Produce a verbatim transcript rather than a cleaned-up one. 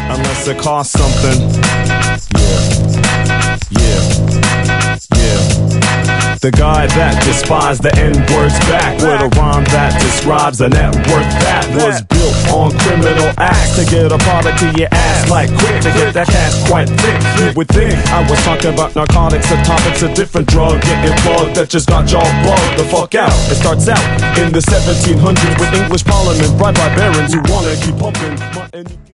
unless it costs something. Yeah, yeah, yeah. The guy that despised the N-words back with a rhyme that describes a net worth that was built on criminal acts to get a product to your ass like quick to get that cash quite thick. You would think I was talking about narcotics, a topic's a different drug getting plugged that just got y'all bugged the fuck out. It starts out in the seventeen hundreds with English parliament bribed by barons who wanna keep pumping money.